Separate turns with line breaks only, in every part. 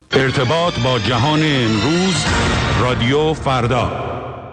ارتباط با جهان امروز، رادیو فردا.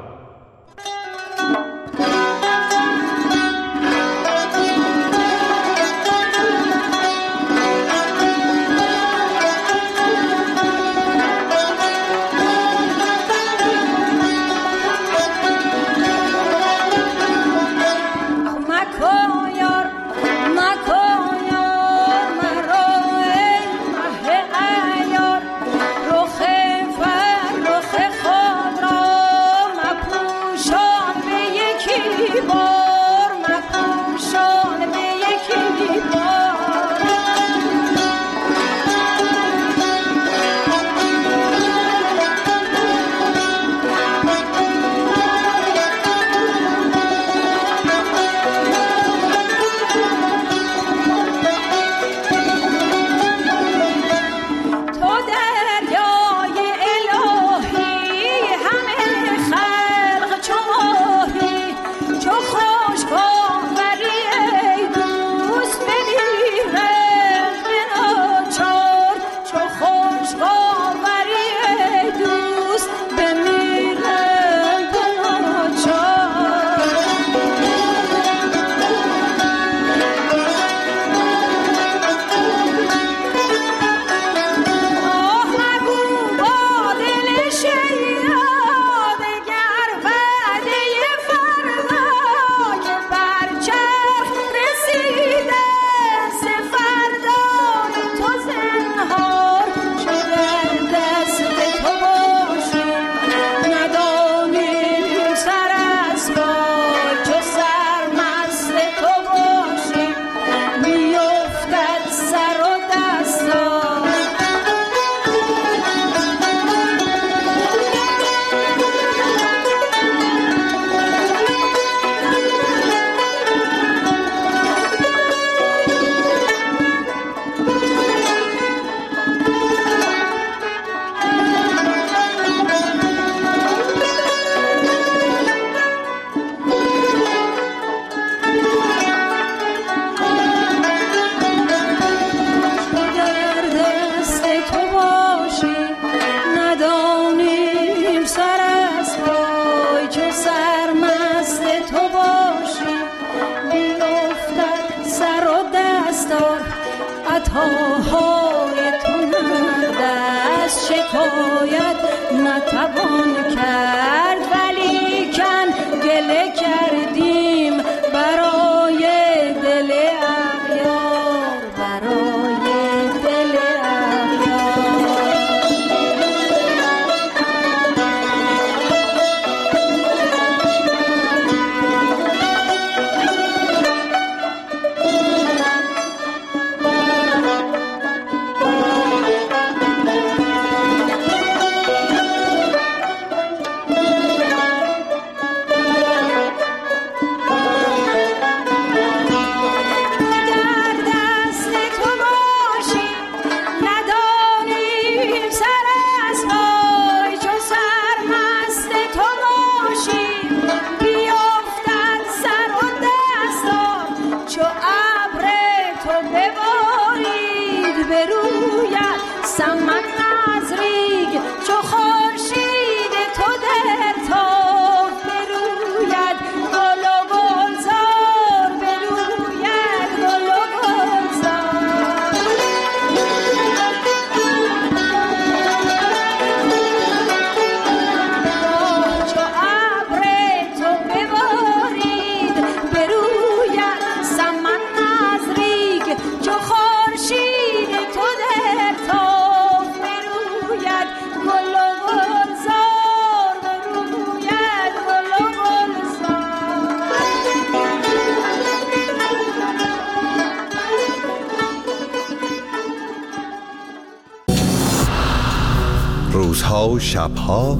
روزها و شبها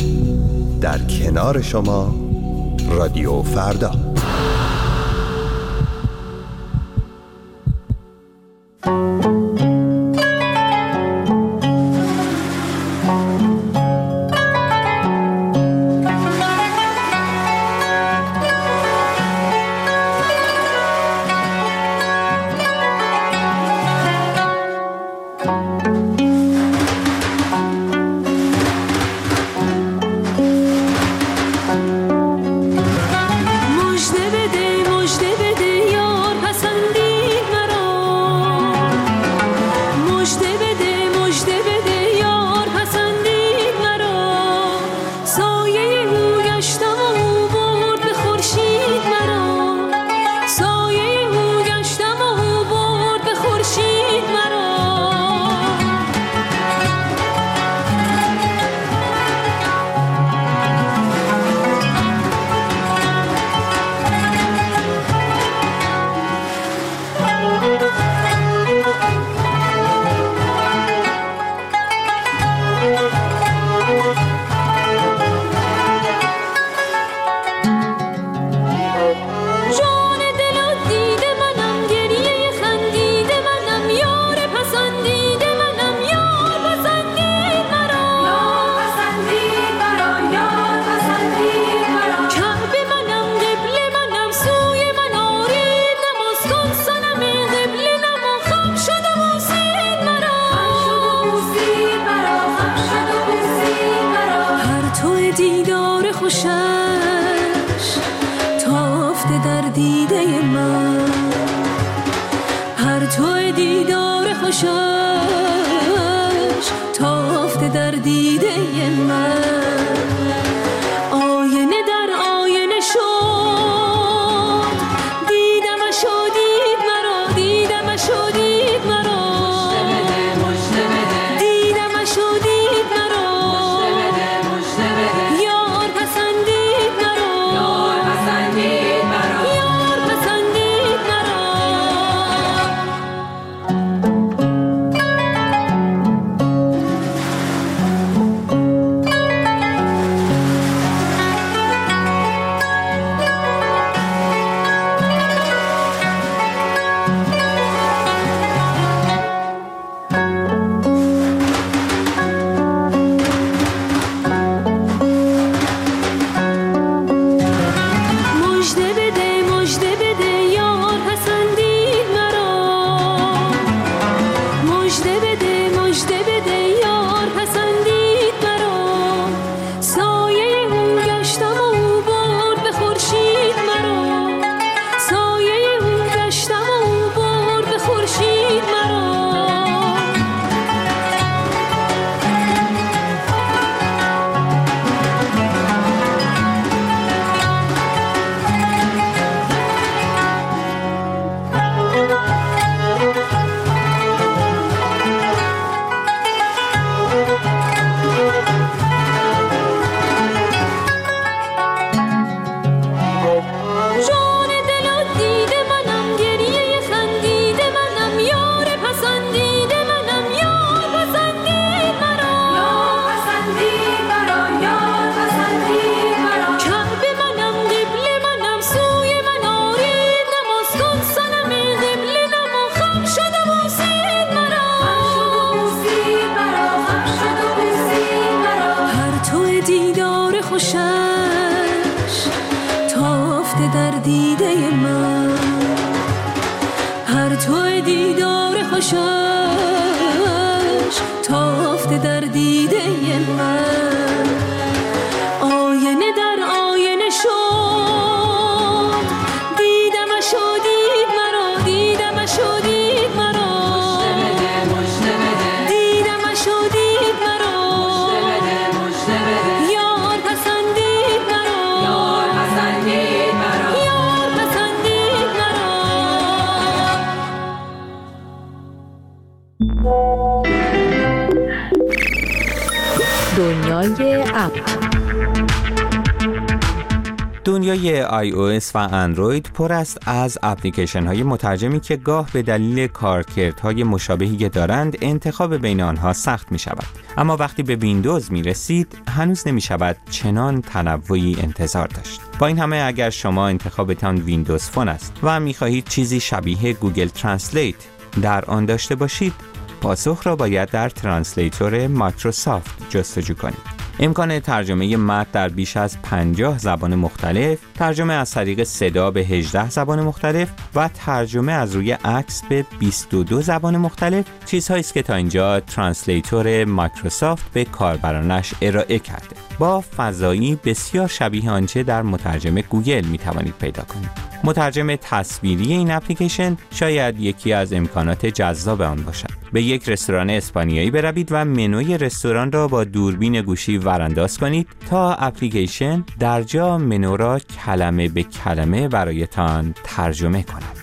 در کنار شما، رادیو فردا.
دیدار خوشش تافته در دیده من، پرتو دیدار خوشش تافته در دیده من. آینه در آینه شد، دیدمش و دید مرا، دیدمش و دید مرا، دیدمش و دید مرا، یار پسندید مرا، یار پسندید مرا، یار پسندید مرا. تافته در دیده من، آینه در آینه شد، دیدمش و دید مرا، دیدمش و دید مرا، دیدمش و دید مرا، یار پسندید مرا، یار پسندید مرا، یار پسندید مرا.
دنیای اپ،
دنیای iOS و اندروید پر است از اپلیکیشن های مترجمی که گاه به دلیل کارکردهای مشابهی که دارند انتخاب بین آنها سخت می شود. اما وقتی به ویندوز می رسید هنوز نمی شود چنان تنوعی انتظار داشت. با این همه اگر شما انتخابتان ویندوز فون است و می خواهید چیزی شبیه گوگل ترنسلیت در آن داشته باشید، پاسخ را باید در ترنسلیتور مایکروسافت جستجو کنید. امکان ترجمه متن در بیش از 50 زبان مختلف، ترجمه از طریق صدا به 18 زبان مختلف و ترجمه از روی عکس به 22 زبان مختلف چیزهایی است که تا اینجا ترنسلیتور مایکروسافت به کاربرانش ارائه کرده. با فضایی بسیار شبیه آنچه در مترجم گوگل می توانید پیدا کنید. مترجم تصویری این اپلیکیشن شاید یکی از امکانات جذاب آن باشد. به یک رستوران اسپانیایی بروید و منوی رستوران را با دوربین گوشی ورانداز کنید تا اپلیکیشن در جا منو را کلمه به کلمه برایتان ترجمه کند.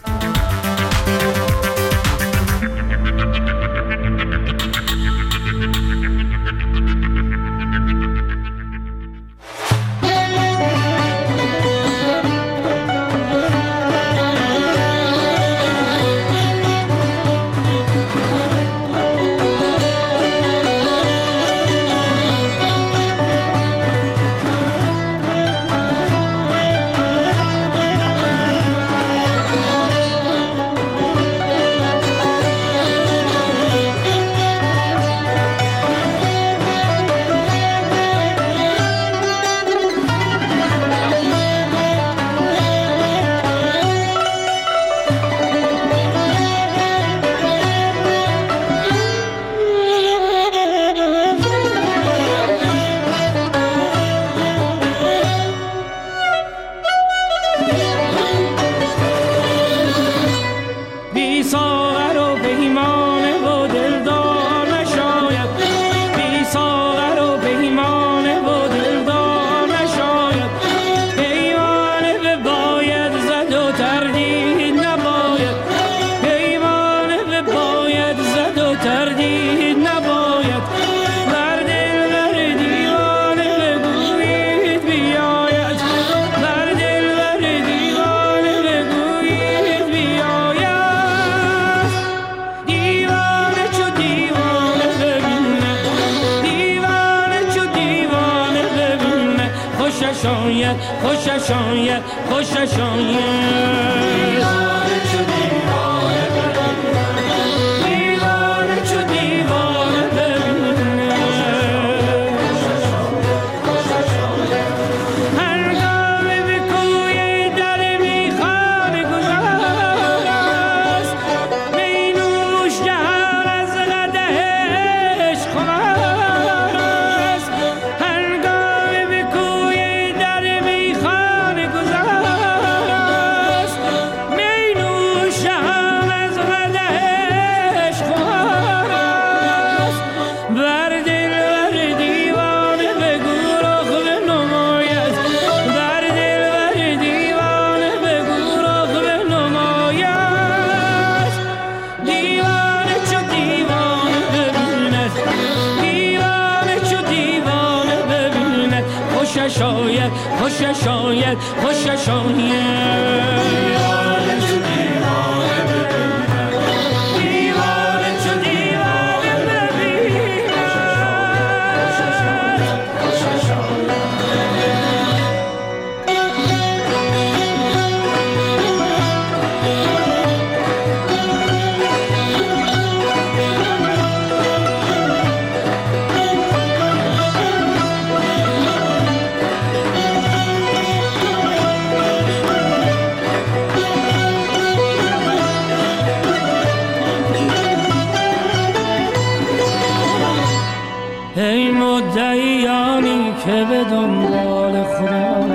آید خوشش آید خوشش آید خوشش آید خوشش آید خوشش آید ای مدعیانی که به دنبال خدا،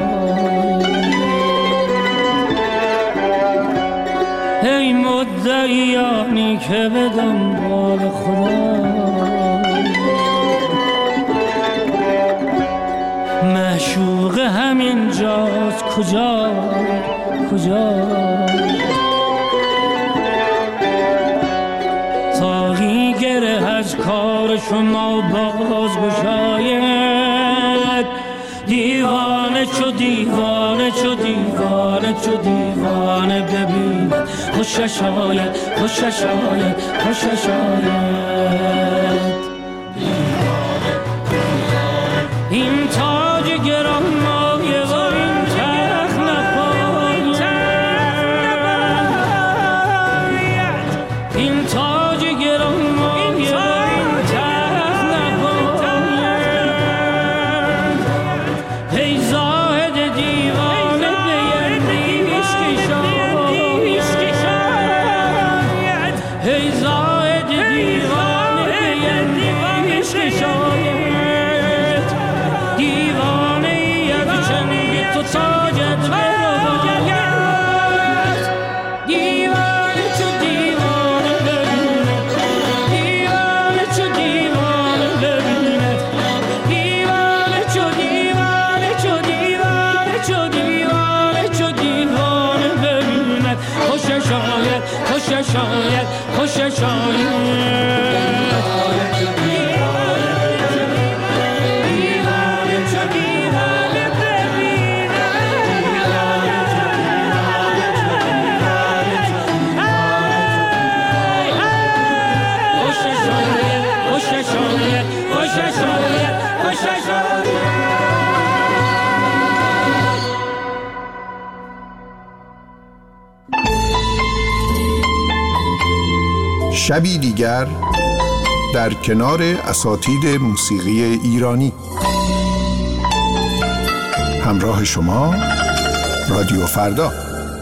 ای مدعیانی که به دنبال خدا، معشوق همین جاست کجا کجا، تاقی گره از کار شما باز گشاید، دیوانه چو دیوانه چو دیوانه چو دیوانه ببین، خوشش آید خوشش آید خوشش آید. این تاج گران مایه و این تخت نپاید، این تاج گران مایه و این تخت نپاید. ای زاهد دیوانه بیندیش که شاید، ای زاهد دیوانه بیندیش که شاید، تو تاجت برآید، دیوانه چو دیوانه ببیند، دیوانه چو دیوانه ببیند، دیوانه چو دیوانه چو دیوانه چو دیوانه چو دیوانه ببیند، خوشش آید خوشش آید خوشش آید.
شبی دیگر در کنار اساتید موسیقی ایرانی. همراه شما رادیو فردا.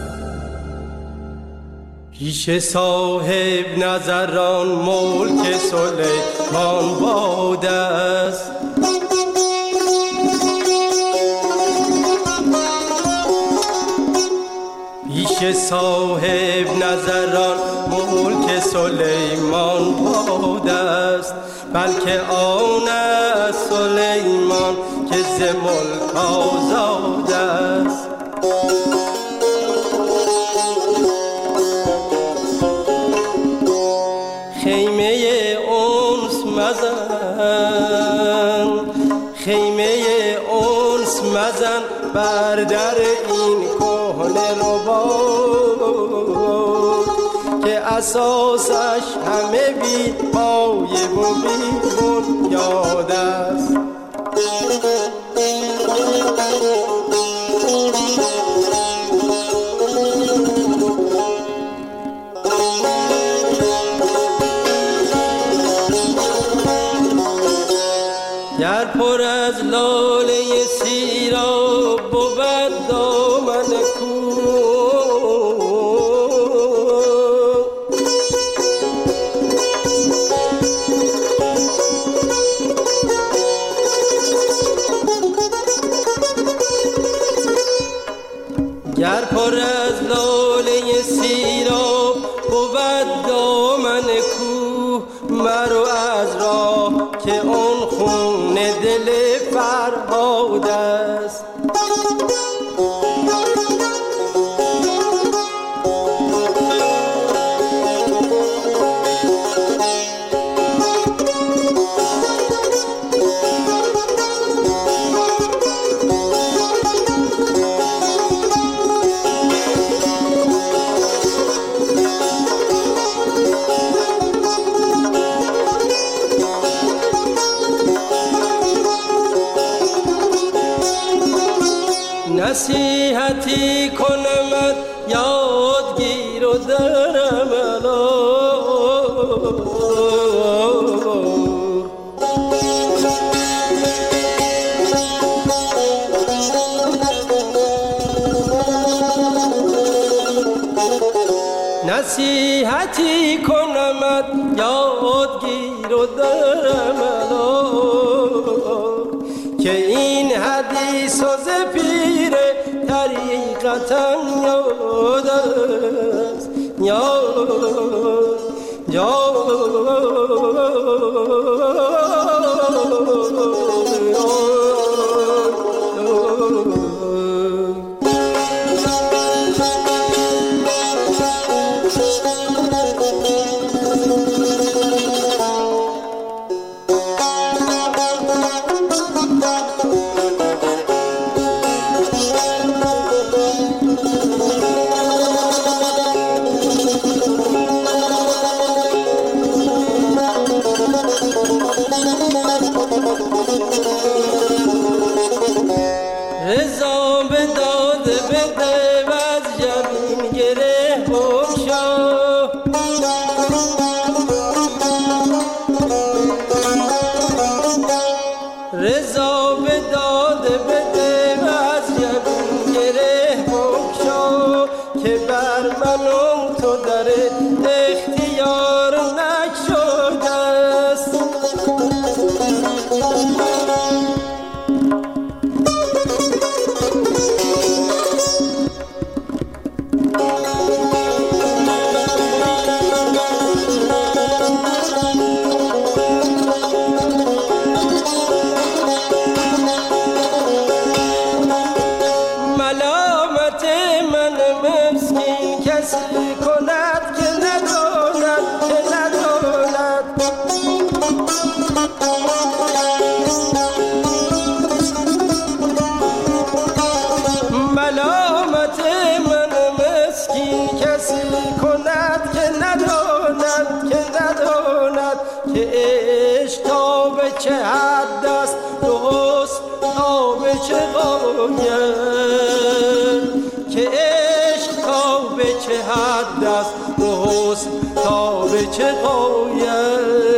پیش صاحب نظران ملک سلیمان باد است، پیش صاحب نظران ملک سلیمان باد است، بلکه آن است سلیمان که ز ملک آزاد است. خیمه انس مزن، خیمه انس مزن بر در این کهنه رباط، که اساسش همه بی پایه و بی بنیاد است. گر پر از لاله سیراب بود دامن گر پر از لاله سیراب بود دامن کوه مرو از راه که اون خون دل فرهاد است. نصیحتی کنمت یادگیر و درم نصیحتی کنمت یادگیر و درم که این حدیث و زفیر طریقتا یاد است رضا به داد بده و از جبین گره بگشا رضا به داد بده و از جبین گره بگشا که بر من و تو در اختیار نشده است. ملامت من مسکین کسی کند که نداند که نداند ملامت من مسکین کسی کند که نداند که نداند که عشق تا به چه حد است دوست تا به چه غایت که عشق تا به چه حد است دوست تا به چه غایت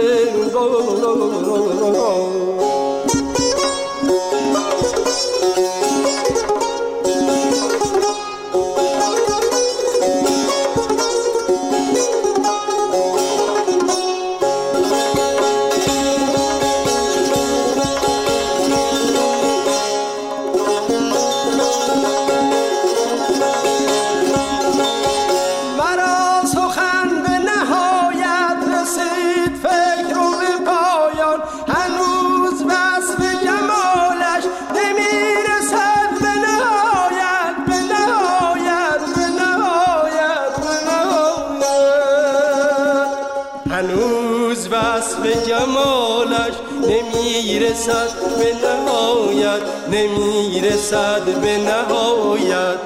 هنوز وصف جمالش نمیرسد به نهایت نمیرسد به نهایت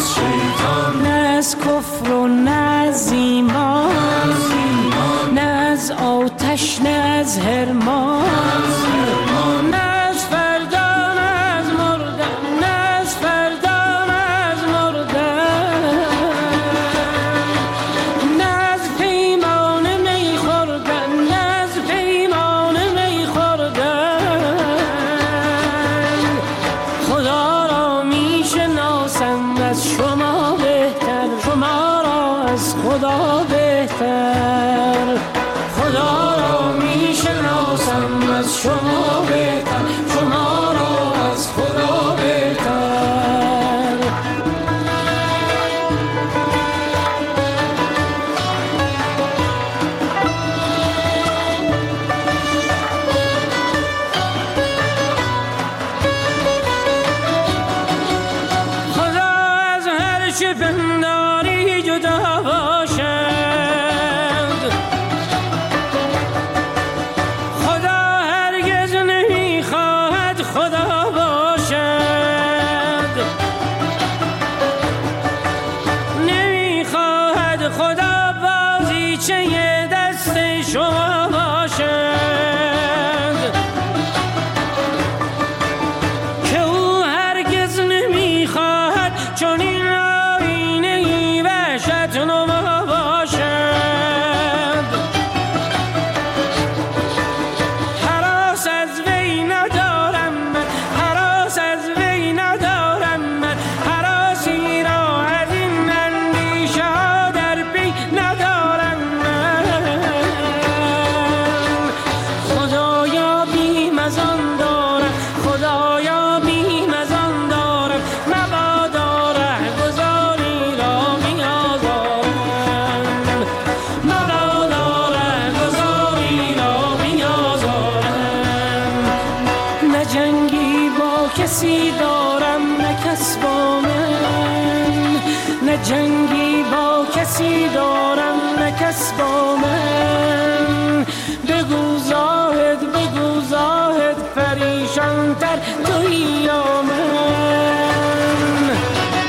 از شیطان، نه از کفر و نه از ایمان، نه از آتش نه از حرمان، نه از فردا نه از مردن، نه از فردا نه از مردن، نه از پیمان می خوردن، نه از پیمان می خوردن. خدا را می شناسم از شما بهتر، شما را از خدا بهتر. خدا را می شناسم از شما بهتر، شما را از خدا بهتر. خدا از هر چه پنداری جدا باشد، خدا هرگز نمیخواهد خدا باشد، نمیخواهد خدا بازیچه دست شما باشد، که او هرگز نمیخواهد چون این آینه وحشت نما باشد. هراس از وی ندارم من، هراس از وی ندارم من، هراسی را از این اندیشه ها در پی ندارم من. خدایا بیم از آن دارم، خدایا بیم از آن دارم، مبادا رهگذاری را بیازارم، مبادا رهگذاری را بیازارم. نه جنگی با کسی دارم نه کس با من، نه جنگی با کسی دارم نه کس با من. بگو زاهد پریشان تر تویی یا من.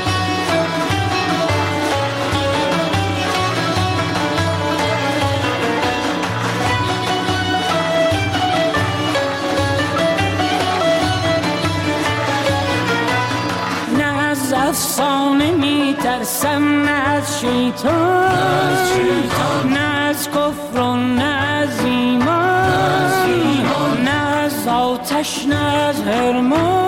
نه از افسانه میترسم نه از شیطان، نه از کفر و نه از ایمان، نه از آتش نه از حرمان.